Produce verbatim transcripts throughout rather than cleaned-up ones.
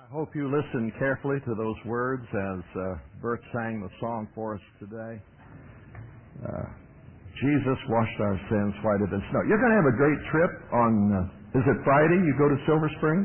I hope you listened carefully to those words as uh, Bert sang the song for us today. Uh, Jesus washed our sins whiter than snow. You're going to have a great trip on, uh, is it Friday you go to Silver Springs?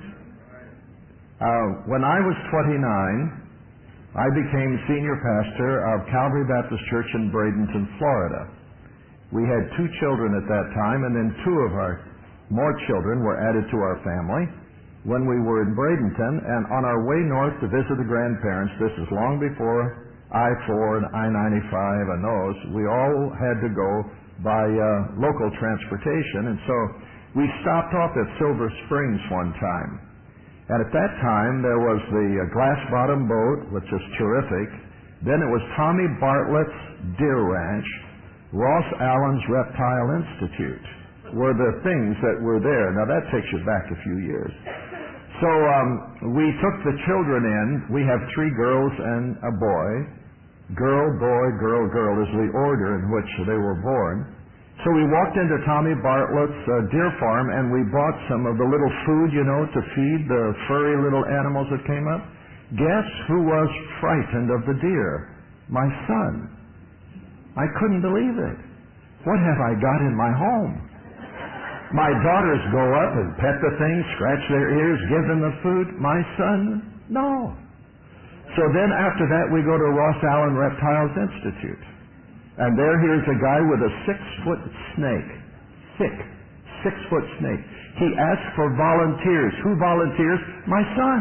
Uh, when I was twenty-nine, I became senior pastor of Calvary Baptist Church in Bradenton, Florida. We had two children at that time, and then two of our more children were added to our family when we were in Bradenton, and on our way north to visit the grandparents. This is long before I four and I ninety-five and those. We all had to go by uh, local transportation, and so we stopped off at Silver Springs one time. And at that time, there was the uh, glass-bottom boat, which is terrific. Then it was Tommy Bartlett's Deer Ranch. Ross Allen's Reptile Institute were the things that were there. Now, that takes you back a few years. So um, we took the children in. We have three girls and a boy. Girl, boy, girl, girl is the order in which they were born. So we walked into Tommy Bartlett's uh, deer farm, and we bought some of the little food, you know, to feed the furry little animals that came up. Guess who was frightened of the deer? My son. I couldn't believe it. What have I got in my home? My daughters go up and pet the things, scratch their ears, give them the food. My son, no. So then after that, we go to Ross Allen Reptiles Institute. And there here's a guy with a six-foot snake. Thick, six-foot snake. He asked for volunteers. Who volunteers? My son.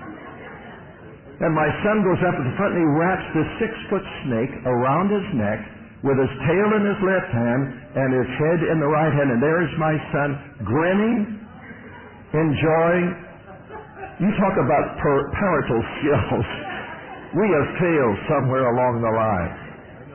And my son goes up to the front and he wraps this six-foot snake around his neck with his tail in his left hand and his head in the right hand. And there's my son grinning, enjoying. You talk about par- parental skills. We have failed somewhere along the line.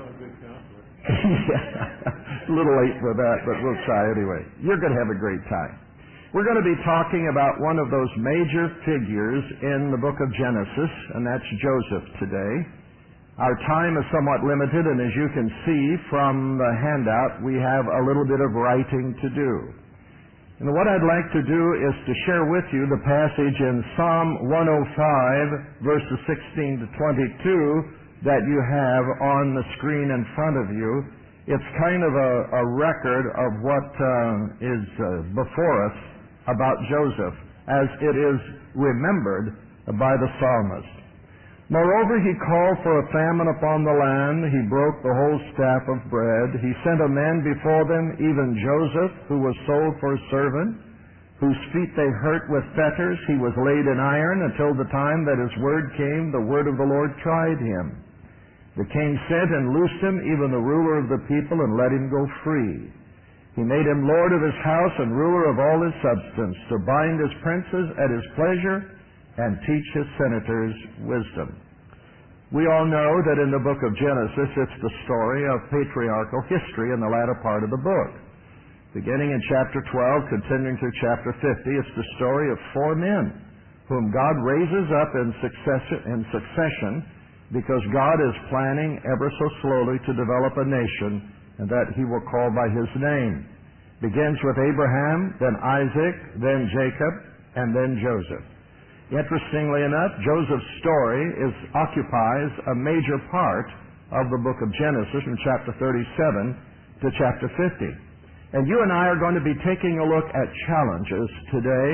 Yeah, a little late for that, but we'll try anyway. You're going to have a great time. We're going to be talking about one of those major figures in the book of Genesis, and that's Joseph today. Our time is somewhat limited, and as you can see from the handout, we have a little bit of writing to do. And what I'd like to do is to share with you the passage in Psalm one oh five, verses sixteen to twenty-two, that you have on the screen in front of you. It's kind of a, a record of what uh, is uh, before us about Joseph, as it is remembered by the psalmist. Moreover, he called for a famine upon the land. He broke the whole staff of bread. He sent a man before them, even Joseph, who was sold for a servant, whose feet they hurt with fetters. He was laid in iron until the time that his word came. The word of the Lord tried him. The king sent and loosed him, even the ruler of the people, and let him go free. He made him lord of his house and ruler of all his substance, to bind his princes at his pleasure and teach his senators wisdom. We all know that in the book of Genesis, it's the story of patriarchal history in the latter part of the book. Beginning in chapter twelve, continuing through chapter fifty, it's the story of four men whom God raises up in succession, in succession because God is planning ever so slowly to develop a nation, and that he will call by his name. Begins with Abraham, then Isaac, then Jacob, and then Joseph. Interestingly enough, Joseph's story is, occupies a major part of the book of Genesis from chapter thirty-seven to chapter fifty. And you and I are going to be taking a look at challenges today,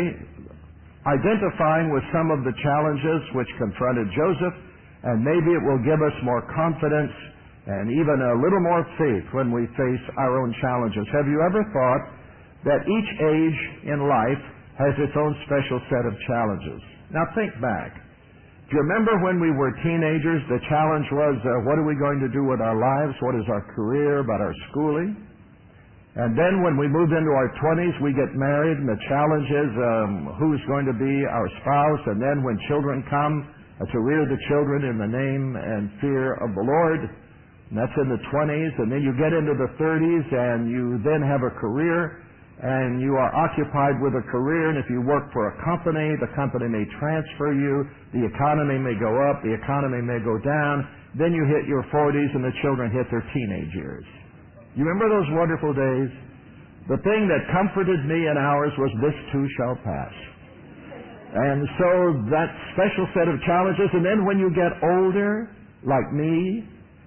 identifying with some of the challenges which confronted Joseph, and maybe it will give us more confidence and even a little more faith when we face our own challenges. Have you ever thought that each age in life has its own special set of challenges? Now think back. Do you remember when we were teenagers, the challenge was, uh, what are we going to do with our lives? What is our career? About our schooling? And then when we move into our twenties, we get married, and the challenge is um, who's going to be our spouse. And then when children come, uh, to rear the children in the name and fear of the Lord. And that's in the twenties. And then you get into the thirties, and you then have a career, and you are occupied with a career. And if you work for a company, the company may transfer you. The economy may go up. The economy may go down. Then you hit your forties, and the children hit their teenage years. You remember those wonderful days? The thing that comforted me in ours was, this too shall pass. And so that special set of challenges, and then when you get older, like me,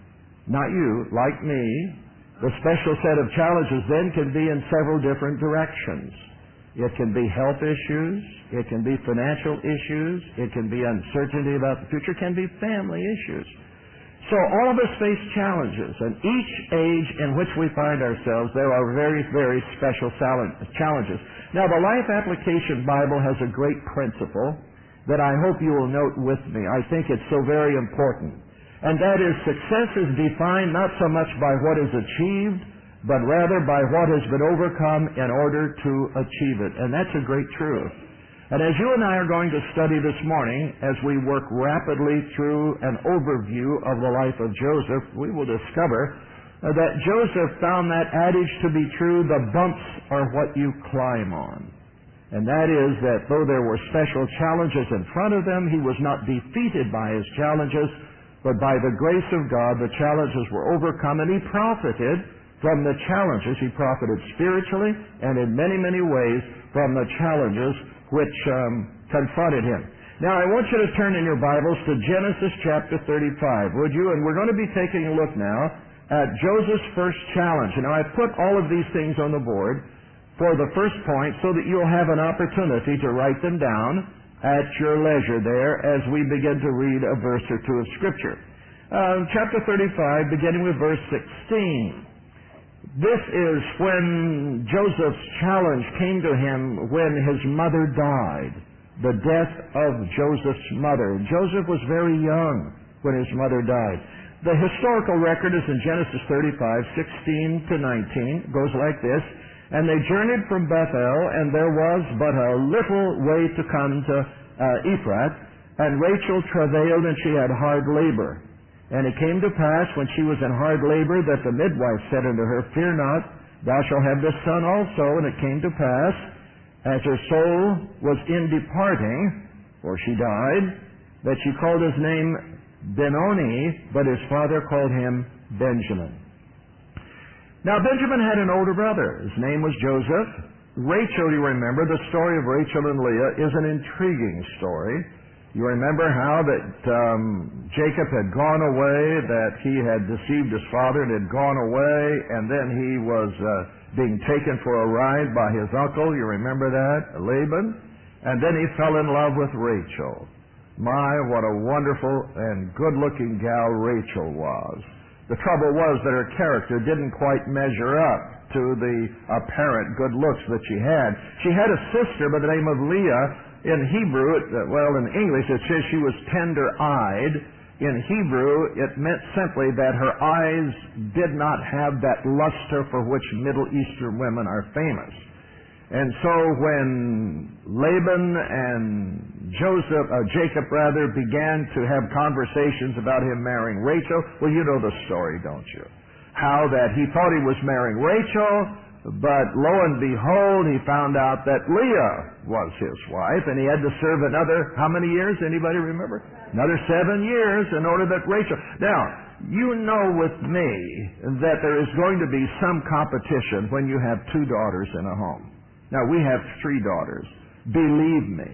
not you, like me, the special set of challenges then can be in several different directions. It can be health issues, it can be financial issues, it can be uncertainty about the future, it can be family issues. So all of us face challenges, and each age in which we find ourselves, there are very, very special challenges. Now, the Life Application Bible has a great principle that I hope you will note with me. I think it's so very important. And that is, success is defined not so much by what is achieved, but rather by what has been overcome in order to achieve it. And that's a great truth. And as you and I are going to study this morning, as we work rapidly through an overview of the life of Joseph, we will discover that Joseph found that adage to be true, the bumps are what you climb on. And that is that though there were special challenges in front of them, he was not defeated by his challenges, but by the grace of God, the challenges were overcome, and he profited from the challenges. He profited spiritually and in many, many ways from the challenges which um, confronted him. Now, I want you to turn in your Bibles to Genesis chapter thirty-five, would you? And we're going to be taking a look now at Joseph's first challenge. And I put all of these things on the board for the first point so that you'll have an opportunity to write them down at your leisure there as we begin to read a verse or two of Scripture. Uh, chapter thirty-five, beginning with verse sixteen. This is when Joseph's challenge came to him when his mother died, the death of Joseph's mother. Joseph was very young when his mother died. The historical record is in Genesis thirty-five, sixteen to nineteen. It goes like this. And they journeyed from Bethel, and there was but a little way to come to uh, Ephrath, and Rachel travailed, and she had hard labor. And it came to pass, when she was in hard labor, that the midwife said unto her, Fear not, thou shalt have this son also. And it came to pass, as her soul was in departing, for she died, that she called his name Benoni, but his father called him Benjamin. Now Benjamin had an older brother. His name was Joseph. Rachel, you remember, the story of Rachel and Leah is an intriguing story. You remember how that um, Jacob had gone away, that he had deceived his father and had gone away, and then he was uh, being taken for a ride by his uncle. You remember that? Laban. And then he fell in love with Rachel. My, what a wonderful and good-looking gal Rachel was. The trouble was that her character didn't quite measure up to the apparent good looks that she had. She had a sister by the name of Leah. In Hebrew, well, in English it says she was tender-eyed. In Hebrew, it meant simply that her eyes did not have that luster for which Middle Eastern women are famous. And so when Laban and Joseph, uh, Jacob rather, began to have conversations about him marrying Rachel, well, you know the story, don't you? How that he thought he was marrying Rachel, but lo and behold, he found out that Leah was his wife, and he had to serve another, how many years? Anybody remember? Another seven years in order that Rachel... Now, you know with me that there is going to be some competition when you have two daughters in a home. Now, we have three daughters. Believe me,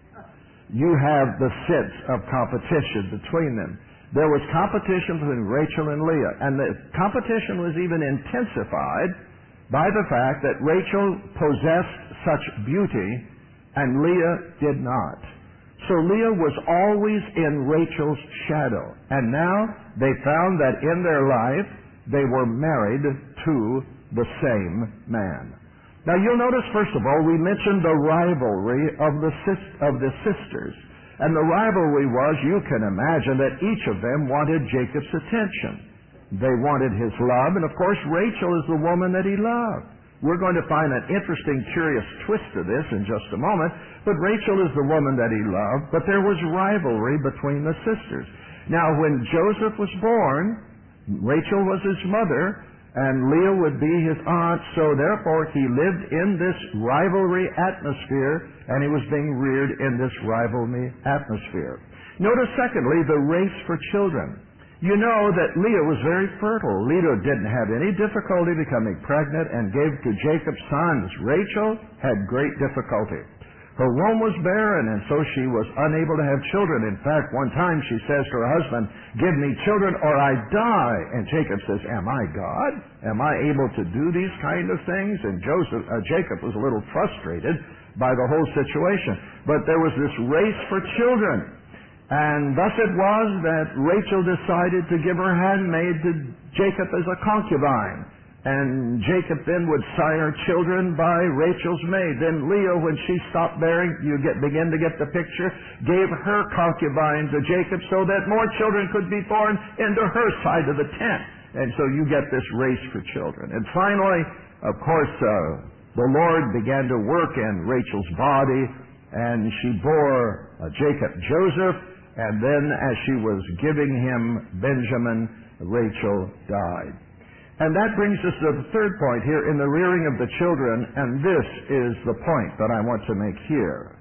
you have the sense of competition between them. There was competition between Rachel and Leah, and the competition was even intensified by the fact that Rachel possessed such beauty and Leah did not. So Leah was always in Rachel's shadow. And now they found that in their life they were married to the same man. Now you'll notice, first of all, we mentioned the rivalry of the, sis- of the sisters. And the rivalry was, you can imagine, that each of them wanted Jacob's attention. They wanted his love, and of course Rachel is the woman that he loved. We're going to find an interesting, curious twist to this in just a moment, but Rachel is the woman that he loved, but there was rivalry between the sisters. Now when Joseph was born, Rachel was his mother, and Leah would be his aunt, so therefore he lived in this rivalry atmosphere, and he was being reared in this rivalry atmosphere. Notice, secondly, the race for children. You know that Leah was very fertile. Leah didn't have any difficulty becoming pregnant and gave to Jacob sons. Rachel had great difficulty. Her womb was barren, and so she was unable to have children. In fact, one time she says to her husband, "Give me children or I die." And Jacob says, "Am I God? Am I able to do these kind of things?" And Joseph, uh, Jacob was a little frustrated by the whole situation. But there was this race for children. And thus it was that Rachel decided to give her handmaid to Jacob as a concubine. And Jacob then would sire children by Rachel's maid. Then Leah, when she stopped bearing, you get, begin to get the picture, gave her concubine to Jacob so that more children could be born into her side of the tent. And so you get this race for children. And finally, of course, uh, the Lord began to work in Rachel's body, and she bore uh, Jacob Joseph, and then as she was giving him Benjamin, Rachel died. And that brings us to the third point here in the rearing of the children, and this is the point that I want to make here.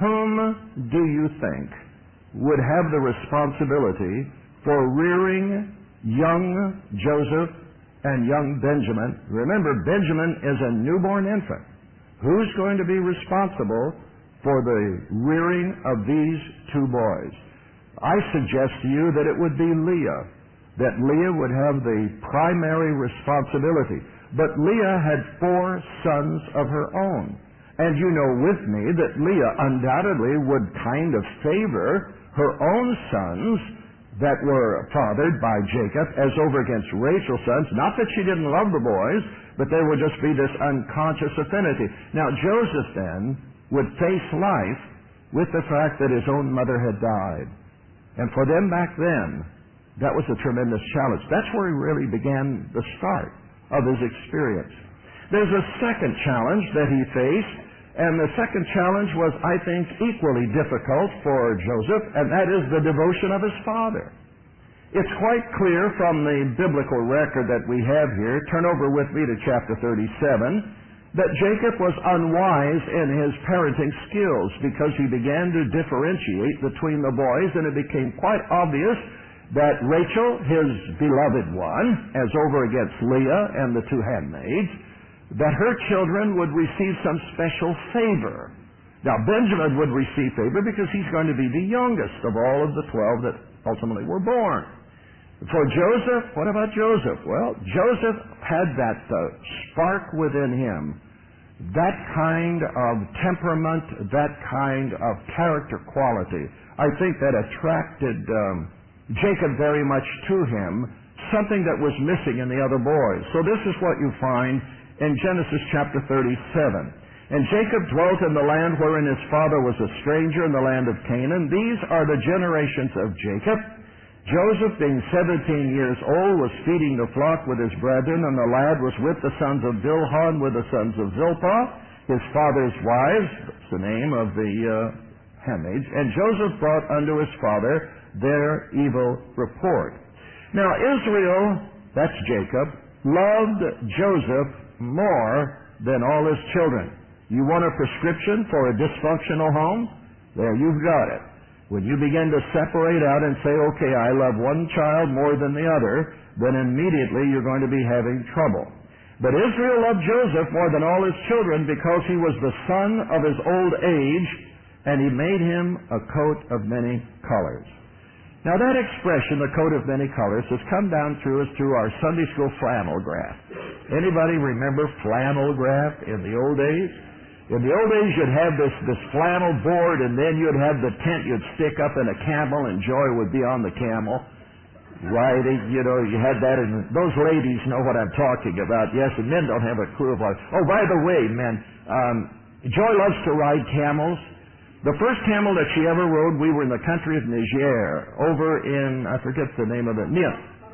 Whom do you think would have the responsibility for rearing young Joseph and young Benjamin? Remember, Benjamin is a newborn infant. Who's going to be responsible for the rearing of these two boys? I suggest to you that it would be Leah. That Leah would have the primary responsibility. But Leah had four sons of her own. And you know with me that Leah undoubtedly would kind of favor her own sons that were fathered by Jacob as over against Rachel's sons. Not that she didn't love the boys, but there would just be this unconscious affinity. Now Joseph then would face life with the fact that his own mother had died. And for them back then, that was a tremendous challenge. That's where he really began the start of his experience. There's a second challenge that he faced, and the second challenge was, I think, equally difficult for Joseph, and that is the devotion of his father. It's quite clear from the biblical record that we have here, turn over with me to chapter thirty-seven, that Jacob was unwise in his parenting skills because he began to differentiate between the boys, and it became quite obvious that Rachel, his beloved one, as over against Leah and the two handmaids, that her children would receive some special favor. Now, Benjamin would receive favor because he's going to be the youngest of all of the twelve that ultimately were born. For Joseph, what about Joseph? Well, Joseph had that uh, spark within him, that kind of temperament, that kind of character quality. I think that attracted Um, Jacob very much to him, something that was missing in the other boys. So this is what you find in Genesis chapter thirty-seven. And Jacob dwelt in the land wherein his father was a stranger, in the land of Canaan. These are the generations of Jacob. Joseph, being seventeen years old, was feeding the flock with his brethren, and the lad was with the sons of Bilhah, with the sons of Zilpah, his father's wives. That's the name of the uh, handmaids. And Joseph brought unto his father their evil report. Now Israel, that's Jacob, loved Joseph more than all his children. You want a prescription for a dysfunctional home? There, you've got it. When you begin to separate out and say, okay, I love one child more than the other, then immediately you're going to be having trouble. But Israel loved Joseph more than all his children because he was the son of his old age, and he made him a coat of many colors. Now that expression, the coat of many colors, has come down through us through our Sunday school flannel graph. Anybody remember flannel graph in the old days? In the old days you'd have this, this flannel board, and then you'd have the tent you'd stick up in a camel, and Joy would be on the camel. Riding, you know, you had that, and those ladies know what I'm talking about. Yes, and men don't have a clue of what. Oh, by the way, men, um, Joy loves to ride camels. The first camel that she ever rode, we were in the country of Niger, over in, I forget the name of it, Nia,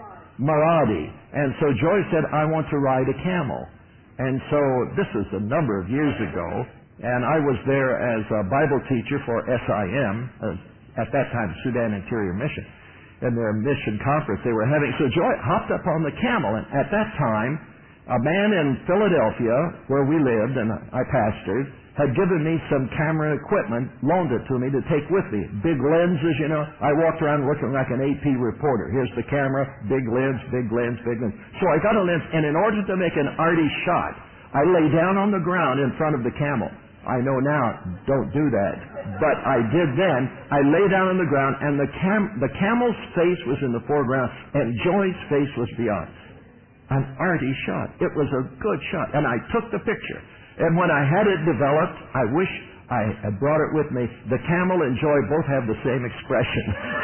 Maradi. And so Joy said, I want to ride a camel. And so this is a number of years ago, and I was there as a Bible teacher for S I M, uh, at that time Sudan Interior Mission, and their mission conference they were having. So Joy hopped up on the camel, and at that time, a man in Philadelphia, where we lived and I pastored, had given me some camera equipment, loaned it to me to take with me. Big lenses, you know. I walked around looking like an A P reporter. Here's the camera, big lens, big lens, big lens. So I got a lens, and in order to make an arty shot, I lay down on the ground in front of the camel. I know now, don't do that. But I did then. I lay down on the ground, and the, cam- the camel's face was in the foreground, and Joy's face was beyond. An arty shot. It was a good shot. And I took the picture. And when I had it developed, I wish I had brought it with me. The camel and Joy both have the same expression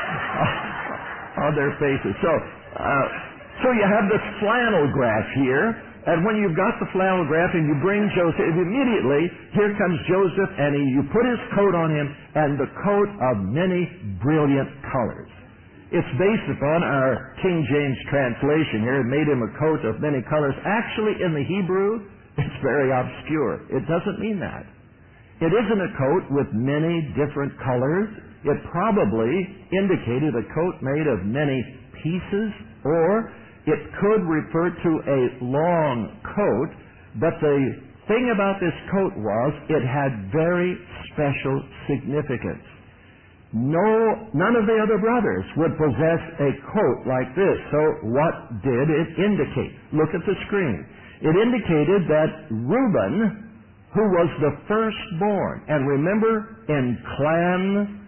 on their faces. So, uh, so you have this flannel graph here. And when you've got the flannel graph and you bring Joseph, immediately here comes Joseph, and he, you put his coat on him, and the coat of many brilliant colors. It's based upon our King James translation here. It made him a coat of many colors. Actually, in the Hebrew, it's very obscure. It doesn't mean that. It isn't a coat with many different colors. It probably indicated a coat made of many pieces, or it could refer to a long coat. But the thing about this coat was it had very special significance. No, none of the other brothers would possess a coat like this. So what did it indicate? Look at the screen. It indicated that Reuben, who was the firstborn, and remember, in clan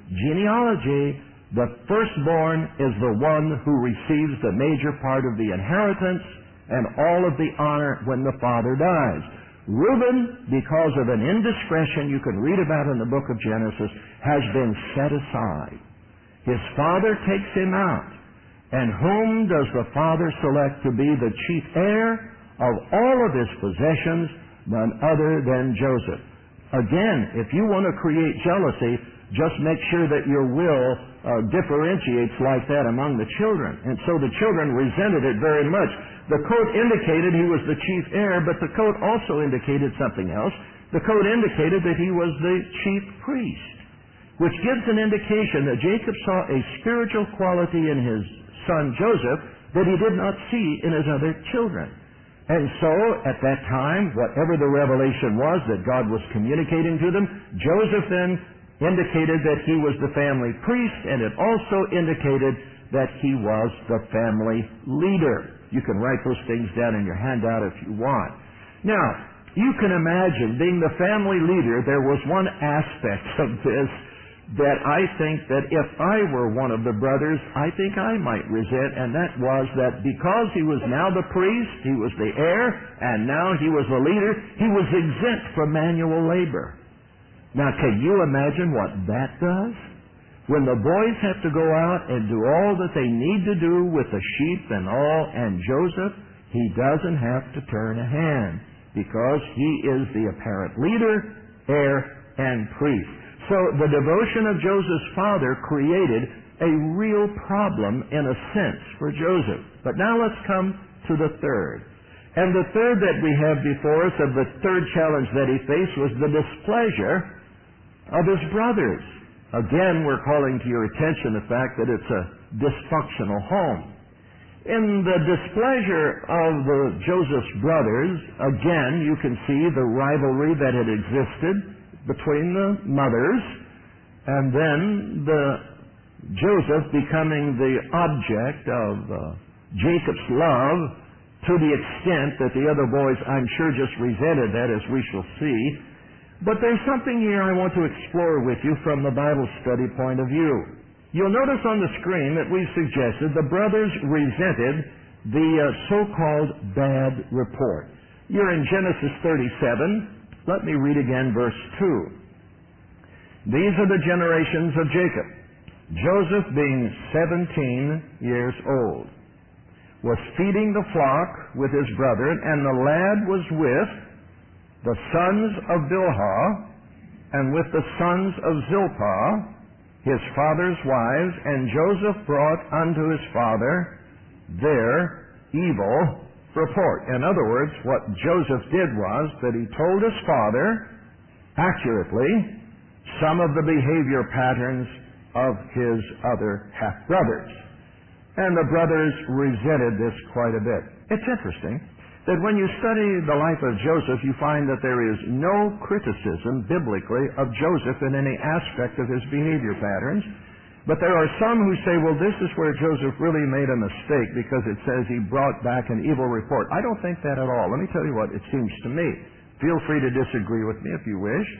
genealogy, the firstborn is the one who receives the major part of the inheritance and all of the honor when the father dies. Reuben, because of an indiscretion you can read about in the book of Genesis, has been set aside. His father takes him out. And whom does the father select to be the chief heir of all of his possessions? None other than Joseph. Again, if you want to create jealousy, just make sure that your will uh, differentiates like that among the children. And so the children resented it very much. The coat indicated he was the chief heir, but the coat also indicated something else. The coat indicated that he was the chief priest, which gives an indication that Jacob saw a spiritual quality in his son Joseph that he did not see in his other children. And so, at that time, whatever the revelation was that God was communicating to them, Joseph then indicated that he was the family priest, and it also indicated that he was the family leader. You can write those things down in your handout if you want. Now, you can imagine being the family leader, there was one aspect of this that I think that if I were one of the brothers, I think I might resent, and that was that because he was now the priest, he was the heir, and now he was the leader, he was exempt from manual labor. Now, can you imagine what that does? When the boys have to go out and do all that they need to do with the sheep and all, and Joseph, he doesn't have to turn a hand because he is the apparent leader, heir, and priest. So the devotion of Joseph's father created a real problem in a sense for Joseph. But now let's come to the third. And the third that we have before us, of the third challenge that he faced, was the displeasure of his brothers. Again, we're calling to your attention the fact that it's a dysfunctional home. In the displeasure of the Joseph's brothers, again, you can see the rivalry that had existed between the mothers, and then the Joseph becoming the object of uh, Jacob's love to the extent that the other boys, I'm sure, just resented that, as we shall see. But there's something here I want to explore with you from the Bible study point of view. You'll notice on the screen that we've suggested the brothers resented the uh, so-called bad report. You're in Genesis thirty-seven. Let me read again verse two. These are the generations of Jacob. Joseph, being seventeen years old, was feeding the flock with his brethren, and the lad was with the sons of Bilhah, and with the sons of Zilpah, his father's wives, and Joseph brought unto his father their evil report. In other words, what Joseph did was that he told his father accurately some of the behavior patterns of his other half-brothers. And the brothers resented this quite a bit. It's interesting that when you study the life of Joseph, you find that there is no criticism biblically of Joseph in any aspect of his behavior patterns. But there are some who say, well, this is where Joseph really made a mistake because it says he brought back an evil report. I don't think that at all. Let me tell you what it seems to me. Feel free to disagree with me if you wish.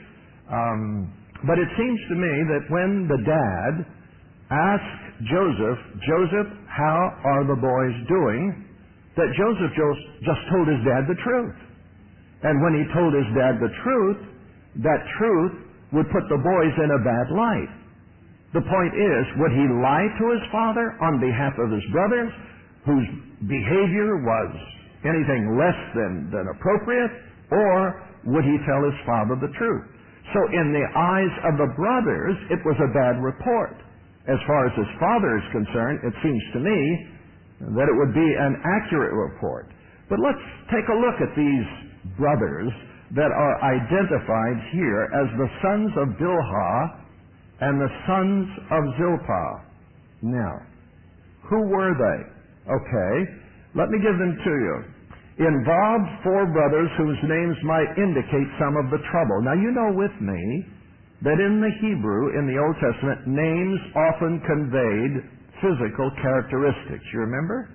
Um, but it seems to me that when the dad asked Joseph, Joseph, how are the boys doing? That Joseph just told his dad the truth. And when he told his dad the truth, that truth would put the boys in a bad light. The point is, would he lie to his father on behalf of his brothers, whose behavior was anything less than, than appropriate, or would he tell his father the truth? So in the eyes of the brothers, it was a bad report. As far as his father is concerned, it seems to me that it would be an accurate report. But let's take a look at these brothers that are identified here as the sons of Bilhah and the sons of Zilpah. Now, who were they? Okay, let me give them to you. Involved four brothers whose names might indicate some of the trouble. Now, you know with me that in the Hebrew, in the Old Testament, names often conveyed physical characteristics. You remember?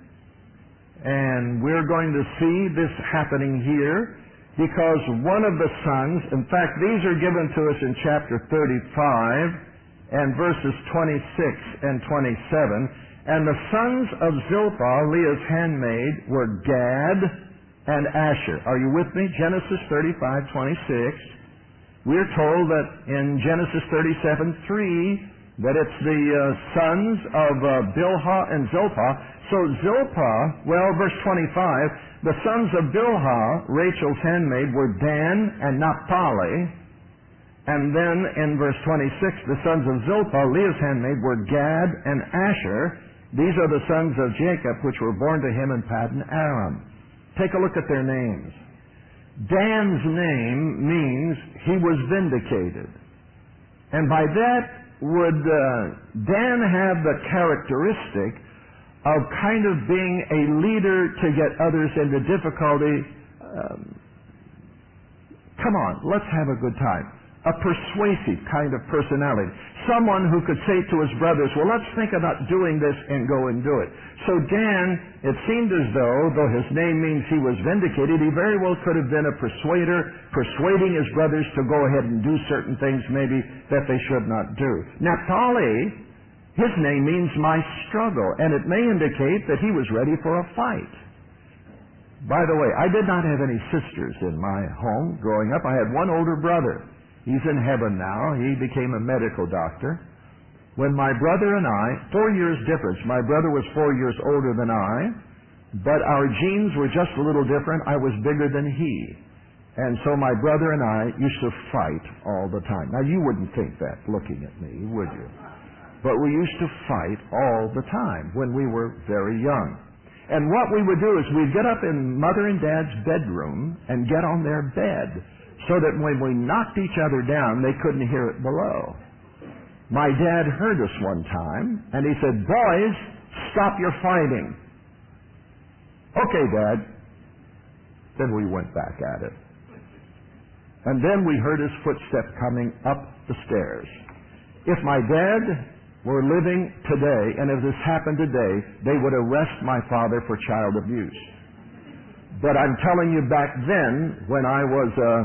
And we're going to see this happening here because one of the sons, in fact, these are given to us in chapter thirty-five and verses twenty-six and twenty-seven. And the sons of Zilpah, Leah's handmaid, were Gad and Asher. Are you with me? Genesis thirty-five, twenty-six. We're told that in Genesis thirty-seven, three, that it's the uh, sons of uh, Bilhah and Zilpah. So Zilpah, well, verse twenty-five, the sons of Bilhah, Rachel's handmaid, were Dan and Naphtali. And then in verse twenty-six, the sons of Zilpah, Leah's handmaid, were Gad and Asher. These are the sons of Jacob, which were born to him in Paddan Aram. Take a look at their names. Dan's name means he was vindicated. And by that would uh, Dan have the characteristic of kind of being a leader to get others into difficulty. Um, come on, let's have a good time. A persuasive kind of personality. Someone who could say to his brothers, well, let's think about doing this and go and do it. So Dan, it seemed as though, though his name means he was vindicated, he very well could have been a persuader, persuading his brothers to go ahead and do certain things maybe that they should not do. Naphtali, his name means my struggle, and it may indicate that he was ready for a fight. By the way, I did not have any sisters in my home growing up. I had one older brother. He's in heaven now. He became a medical doctor. When my brother and I, four years difference, my brother was four years older than I, but our genes were just a little different. I was bigger than he. And so my brother and I used to fight all the time. Now, you wouldn't think that looking at me, would you? But we used to fight all the time when we were very young. And what we would do is we'd get up in Mother and Dad's bedroom and get on their bed, so that when we knocked each other down, they couldn't hear it below. My dad heard us one time, and he said, boys, stop your fighting. Okay, Dad. Then we went back at it. And then we heard his footstep coming up the stairs. If my dad were living today, and if this happened today, they would arrest my father for child abuse. But I'm telling you, back then, when I was uh,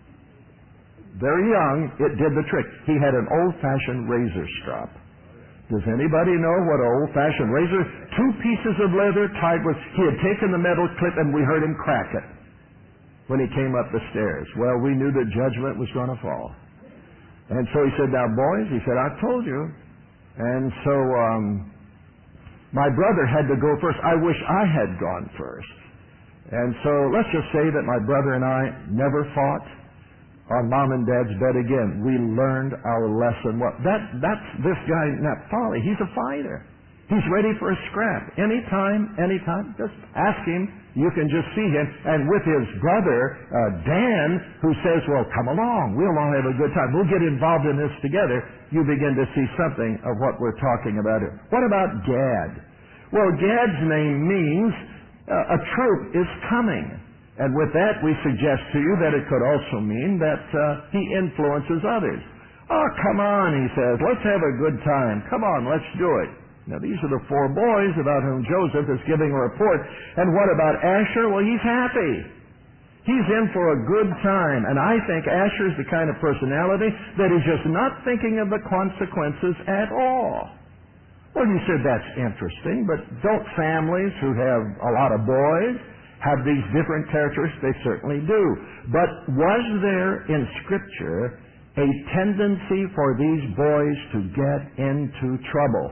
very young, it did the trick. He had an old-fashioned razor strop. Does anybody know what an old-fashioned razor? Two pieces of leather tied with... He had taken the metal clip, and we heard him crack it when he came up the stairs. Well, we knew that judgment was going to fall. And so he said, now, boys, he said, I've told you. And so um, my brother had to go first. I wish I had gone first. And so let's just say that my brother and I never fought on Mom and Dad's bed again. We learned our lesson. What that that's this guy Naphtali. He's a fighter. He's ready for a scrap. Anytime, anytime. Just ask him. You can just see him. And with his brother, uh, Dan, who says, well, come along. We'll all have a good time. We'll get involved in this together. You begin to see something of what we're talking about here. What about Gad? Well, Gad's name means uh, a troop is coming. And with that, we suggest to you that it could also mean that uh, he influences others. Oh, come on, he says. Let's have a good time. Come on, let's do it. Now, these are the four boys about whom Joseph is giving a report. And what about Asher? Well, he's happy. He's in for a good time. And I think Asher's the kind of personality that is just not thinking of the consequences at all. Well, you said that's interesting, but don't families who have a lot of boys have these different characteristics? They certainly do. But was there in Scripture a tendency for these boys to get into trouble?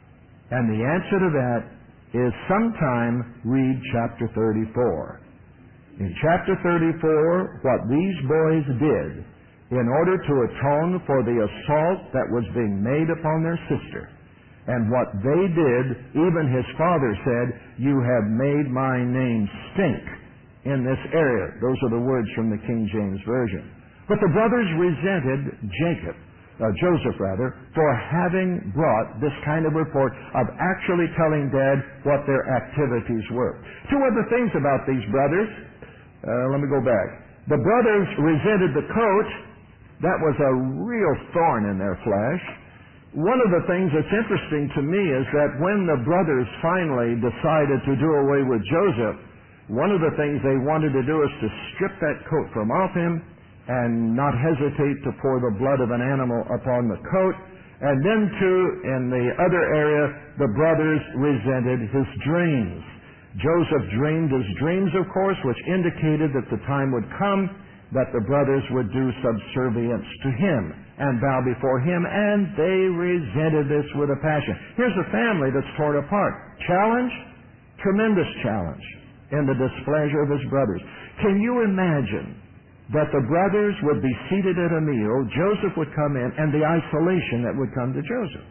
And the answer to that is sometime read chapter thirty-four. In chapter thirty-four, what these boys did in order to atone for the assault that was being made upon their sister, and what they did, even his father said, "You have made my name stink in this area." Those are the words from the King James Version. But the brothers resented Jacob, uh, Joseph rather, for having brought this kind of report of actually telling Dad what their activities were. Two other things about these brothers. Uh, let me go back. The brothers resented the coat. That was a real thorn in their flesh. One of the things that's interesting to me is that when the brothers finally decided to do away with Joseph, one of the things they wanted to do is to strip that coat from off him and not hesitate to pour the blood of an animal upon the coat. And then, too, in the other area, the brothers resented his dreams. Joseph dreamed his dreams, of course, which indicated that the time would come that the brothers would do subservience to him and bow before him, and they resented this with a passion. Here's a family that's torn apart. Challenge? Tremendous challenge in the displeasure of his brothers. Can you imagine that the brothers would be seated at a meal, Joseph would come in, and the isolation that would come to Joseph?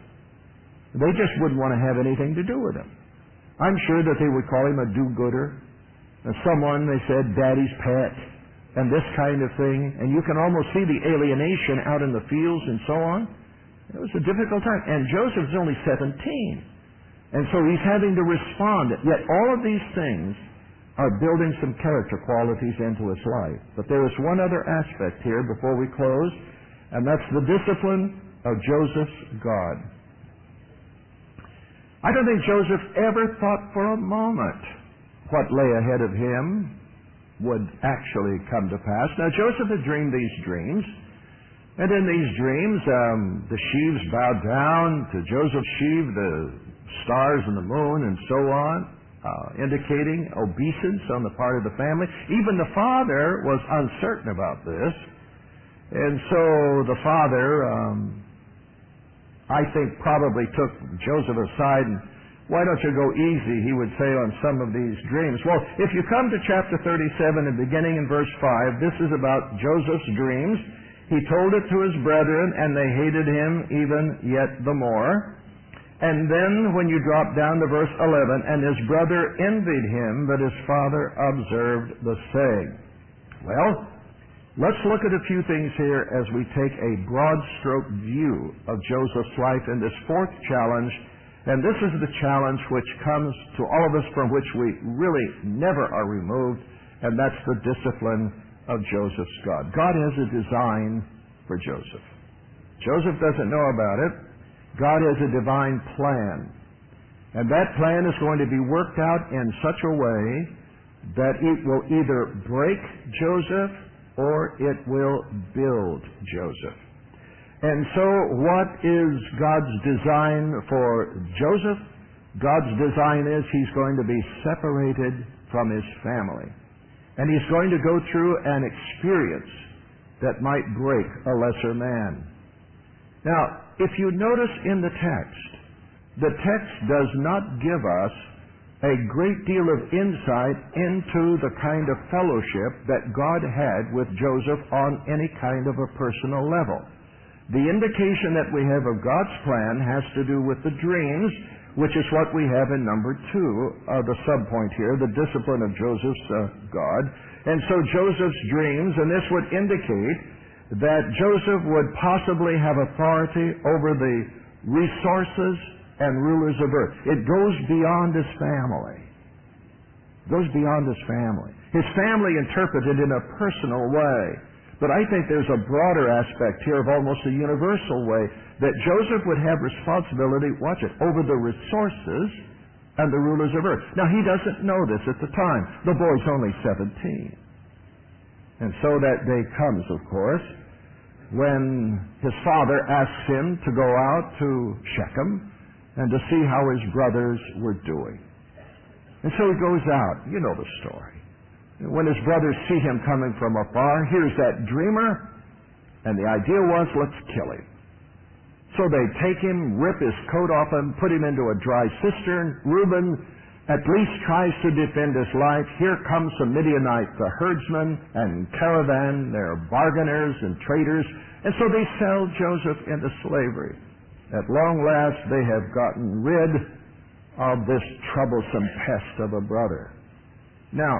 They just wouldn't want to have anything to do with him. I'm sure that they would call him a do-gooder, and someone, they said, daddy's pet, and this kind of thing. And you can almost see the alienation out in the fields and so on. It was a difficult time. And Joseph's only seventeen. And so he's having to respond. Yet all of these things are building some character qualities into his life. But there is one other aspect here before we close, and that's the discipline of Joseph's God. I don't think Joseph ever thought for a moment what lay ahead of him would actually come to pass. Now, Joseph had dreamed these dreams, and in these dreams, um, the sheaves bowed down to Joseph's sheaf, the stars and the moon and so on, uh, indicating obeisance on the part of the family. Even the father was uncertain about this, and so the father... Um, I think probably took Joseph aside and, why don't you go easy, he would say, on some of these dreams. Well, if you come to chapter thirty-seven and beginning in verse five, this is about Joseph's dreams. He told it to his brethren, and they hated him even yet the more. And then when you drop down to verse eleven, and his brother envied him, but his father observed the saying. Well, let's look at a few things here as we take a broad stroke view of Joseph's life in this fourth challenge. And this is the challenge which comes to all of us from which we really never are removed, and that's the discipline of Joseph's God. God has a design for Joseph. Joseph doesn't know about it. God has a divine plan. And that plan is going to be worked out in such a way that it will either break Joseph or it will build Joseph. And so what is God's design for Joseph? God's design is he's going to be separated from his family. And he's going to go through an experience that might break a lesser man. Now, if you notice in the text, the text does not give us a great deal of insight into the kind of fellowship that God had with Joseph on any kind of a personal level. The indication that we have of God's plan has to do with the dreams, which is what we have in number two, uh, the subpoint here, the discipline of Joseph's uh, God. And so Joseph's dreams, and this would indicate that Joseph would possibly have authority over the resources and rulers of earth. It goes beyond his family. It goes beyond his family. His family interpreted in a personal way. But I think there's a broader aspect here of almost a universal way that Joseph would have responsibility, watch it, over the resources and the rulers of earth. Now, he doesn't know this at the time. The boy's only seventeen. And so that day comes, of course, when his father asks him to go out to Shechem and to see how his brothers were doing. And so he goes out. You know the story. When his brothers see him coming from afar, here's that dreamer, and the idea was, let's kill him. So they take him, rip his coat off him, put him into a dry cistern. Reuben at least tries to defend his life. Here comes the Midianites, the herdsmen and caravan. They're bargainers and traders. And so they sell Joseph into slavery. At long last, they have gotten rid of this troublesome pest of a brother. Now,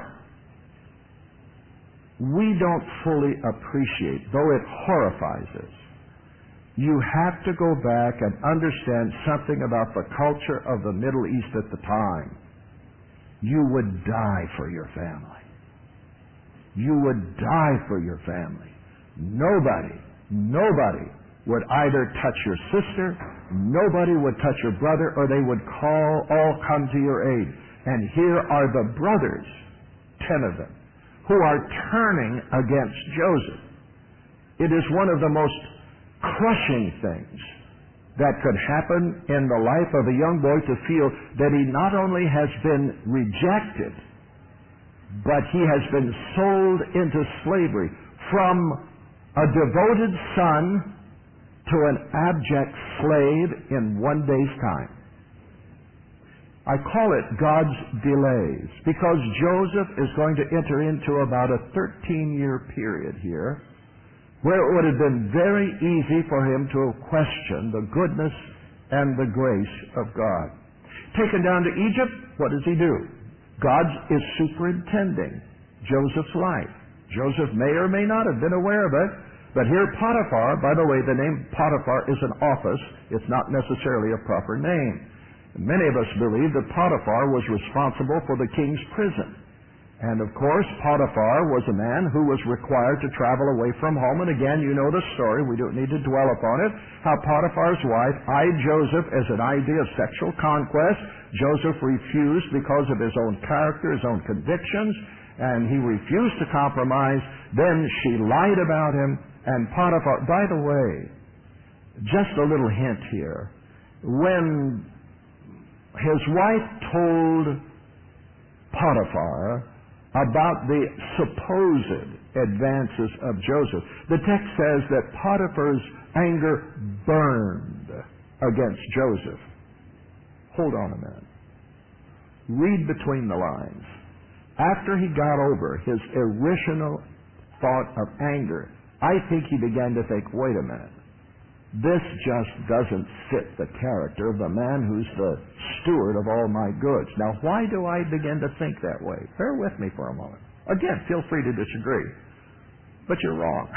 we don't fully appreciate, though it horrifies us, you have to go back and understand something about the culture of the Middle East at the time. You would die for your family. You would die for your family. Nobody, nobody would either touch your sister, nobody would touch your brother, or they would call, all come to your aid. And here are the brothers, ten of them, who are turning against Joseph. It is one of the most crushing things that could happen in the life of a young boy, to feel that he not only has been rejected, but he has been sold into slavery, from a devoted son to an abject slave in one day's time. I call it God's delays, because Joseph is going to enter into about a thirteen-year period here where it would have been very easy for him to question the goodness and the grace of God. Taken down to Egypt, what does he do? God is superintending Joseph's life. Joseph may or may not have been aware of it, but here Potiphar, by the way, the name Potiphar is an office. It's not necessarily a proper name. Many of us believe that Potiphar was responsible for the king's prison. And of course, Potiphar was a man who was required to travel away from home. And again, you know the story. We don't need to dwell upon it. How Potiphar's wife eyed Joseph as an idea of sexual conquest. Joseph refused because of his own character, his own convictions, and he refused to compromise. Then she lied about him. And Potiphar, by the way, just a little hint here. When his wife told Potiphar about the supposed advances of Joseph, the text says that Potiphar's anger burned against Joseph. Hold on a minute. Read between the lines. After he got over his irrational thought of anger, I think he began to think, wait a minute, this just doesn't fit the character of the man who's the steward of all my goods. Now, why do I begin to think that way? Bear with me for a moment. Again, feel free to disagree. But you're wrong.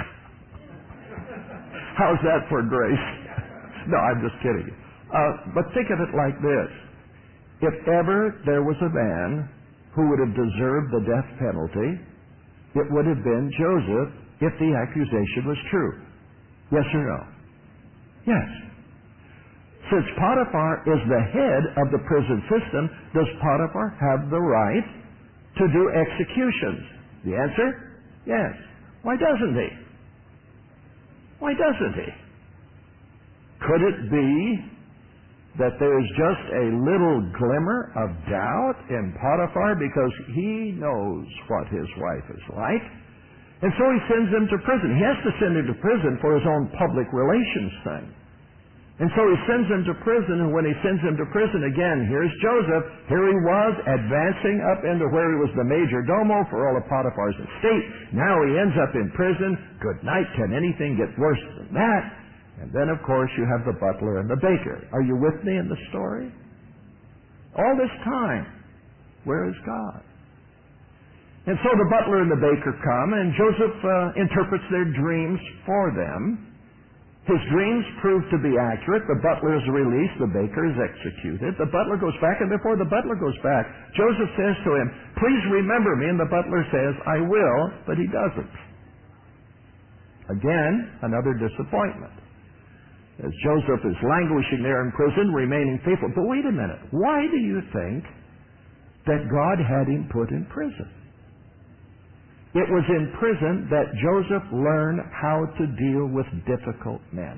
How's that for grace? No, I'm just kidding. Uh, but think of it like this. If ever there was a man who would have deserved the death penalty, it would have been Joseph if the accusation was true. Yes or no? Yes. Since Potiphar is the head of the prison system, does Potiphar have the right to do executions? The answer? Yes. Why doesn't he? Why doesn't he? Could it be that there's just a little glimmer of doubt in Potiphar because he knows what his wife is like? And so he sends him to prison. He has to send him to prison for his own public relations thing. And so he sends him to prison, and when he sends him to prison, again, here's Joseph. Here he was, advancing up into where he was the major domo for all of Potiphar's estate. Now he ends up in prison. Good night. Can anything get worse than that? And then, of course, you have the butler and the baker. Are you with me in the story? All this time, where is God? And so the butler and the baker come, and Joseph uh, interprets their dreams for them. His dreams prove to be accurate. The butler is released. The baker is executed. The butler goes back, and before the butler goes back, Joseph says to him, please remember me. And the butler says, I will, but he doesn't. Again, another disappointment. As Joseph is languishing there in prison, remaining faithful. But wait a minute. Why do you think that God had him put in prison? It was in prison that Joseph learned how to deal with difficult men.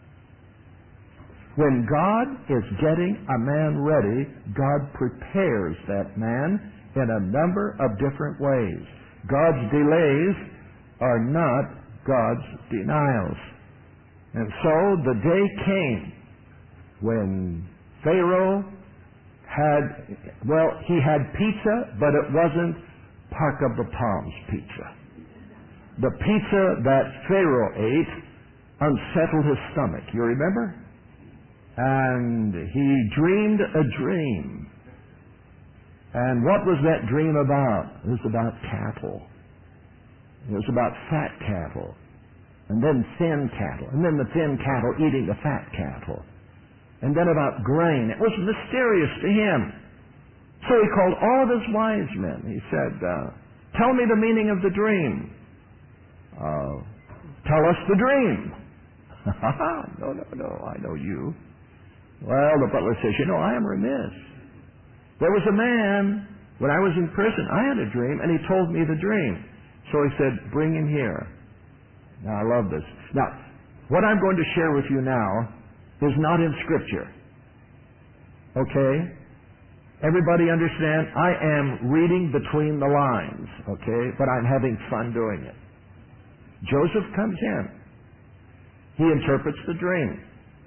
When God is getting a man ready, God prepares that man in a number of different ways. God's delays are not God's denials. And so the day came when Pharaoh had, well, he had pizza, but it wasn't Park of the Palms pizza. The pizza that Pharaoh ate unsettled his stomach. You remember? And he dreamed a dream. And what was that dream about? It was about cattle. It was about fat cattle. And then thin cattle. And then the thin cattle eating the fat cattle. And then about grain. It was mysterious to him. So he called all of his wise men. He said, uh, tell me the meaning of the dream. Uh, tell us the dream. no, no, no, I know you. Well, the butler says, you know, I am remiss. There was a man, when I was in prison, I had a dream, and he told me the dream. So he said, bring him here. Now, I love this. Now, what I'm going to share with you now is not in Scripture. Okay? Everybody understand? I am reading between the lines, okay? But I'm having fun doing it. Joseph comes in. He interprets the dream.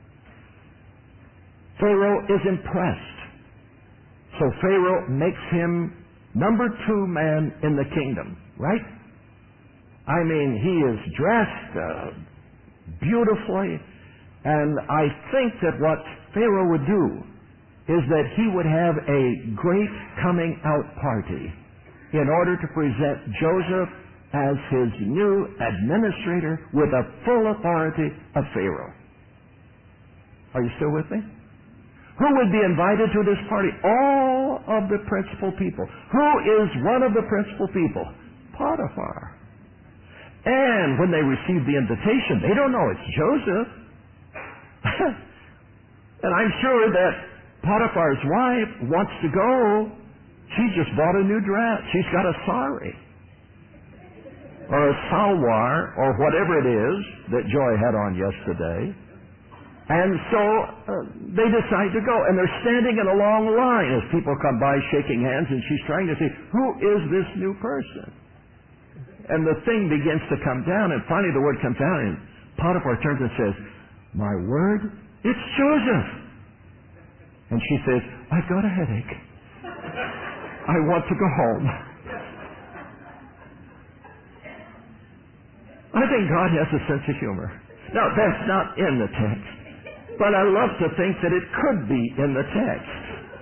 Pharaoh is impressed. So Pharaoh makes him number two man in the kingdom, right? I mean, he is dressed uh, beautifully, and I think that what Pharaoh would do is that he would have a great coming out party in order to present Joseph as his new administrator with the full authority of Pharaoh. Are you still with me? Who would be invited to this party? All of the principal people. Who is one of the principal people? Potiphar. And when they receive the invitation, they don't know it's Joseph. And I'm sure that Potiphar's wife wants to go. She just bought a new dress. She's got a sari. Or a salwar, or whatever it is that Joy had on yesterday. And so uh, they decide to go. And they're standing in a long line as people come by shaking hands, and she's trying to see, who is this new person? And the thing begins to come down, and finally the word comes down, and Potiphar turns and says, my word, it's Joseph. And she says, I've got a headache. I want to go home. I think God has a sense of humor. Now, that's not in the text. But I love to think that it could be in the text.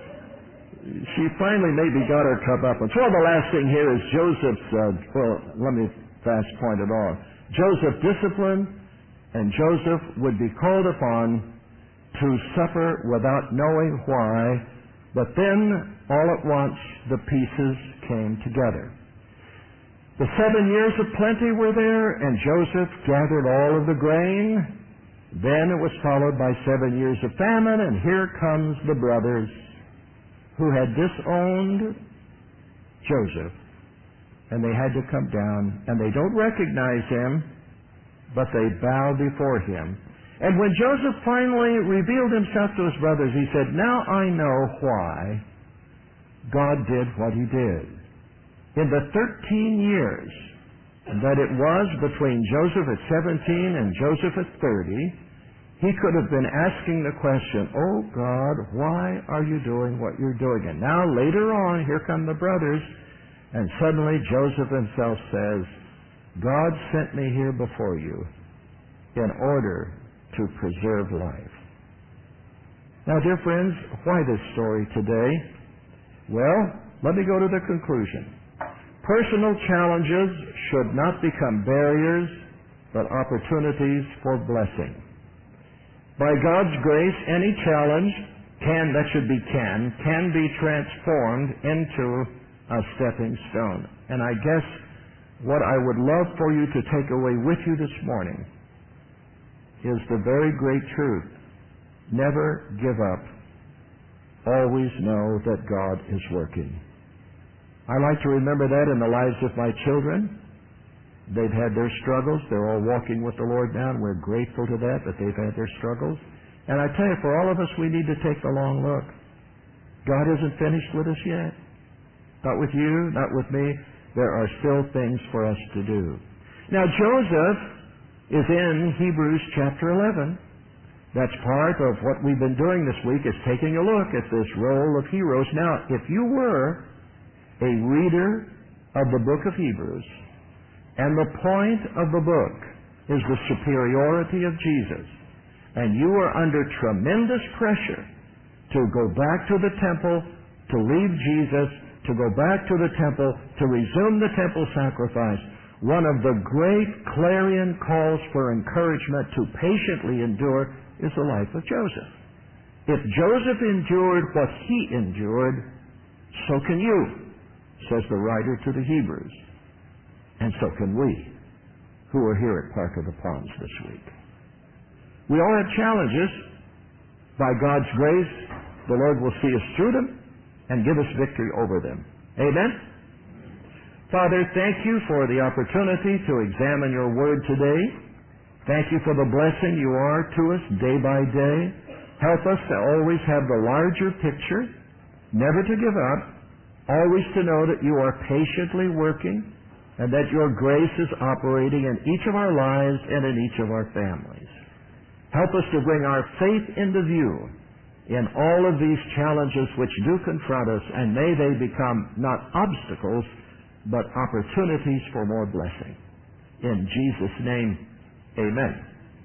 She finally maybe got her comeuppance. Well, the last thing here is Joseph's, uh, well, let me fast point it on. Joseph disciplined, and Joseph would be called upon to suffer without knowing why, but then all at once the pieces came together. The seven years of plenty were there, and Joseph gathered all of the grain. Then it was followed by seven years of famine, and here comes the brothers who had disowned Joseph, and they had to come down, and they don't recognize him, but they bow before him. And when Joseph finally revealed himself to his brothers, he said, now I know why God did what he did. In the thirteen years that it was between Joseph at seventeen and Joseph at thirty, he could have been asking the question, oh God, why are you doing what you're doing? And now later on, here come the brothers, and suddenly Joseph himself says, God sent me here before you in order to preserve life. Now, dear friends, why this story today? Well, let me go to the conclusion. Personal challenges should not become barriers, but opportunities for blessing. By God's grace, any challenge can, that should be can, can be transformed into a stepping stone. And I guess what I would love for you to take away with you this morning is the very great truth. Never give up. Always know that God is working. I like to remember that in the lives of my children. They've had their struggles. They're all walking with the Lord now, and we're grateful to that, that they've had their struggles. And I tell you, for all of us, we need to take the long look. God isn't finished with us yet. Not with you, not with me. There are still things for us to do. Now, Joseph is in Hebrews chapter eleven. That's part of what we've been doing this week, is taking a look at this role of heroes. Now, if you were a reader of the book of Hebrews, and the point of the book is the superiority of Jesus, and you are under tremendous pressure to go back to the temple, to leave Jesus, to go back to the temple, to resume the temple sacrifice, one of the great clarion calls for encouragement to patiently endure is the life of Joseph. If Joseph endured what he endured, so can you, says the writer to the Hebrews. And so can we, who are here at Park of the Palms this week. We all have challenges. By God's grace, the Lord will see us through them and give us victory over them. Amen? Father, thank you for the opportunity to examine your word today. Thank you for the blessing you are to us day by day. Help us to always have the larger picture, never to give up, always to know that you are patiently working and that your grace is operating in each of our lives and in each of our families. Help us to bring our faith into view in all of these challenges which do confront us, and may they become not obstacles, but opportunities for more blessing. In Jesus' name, amen.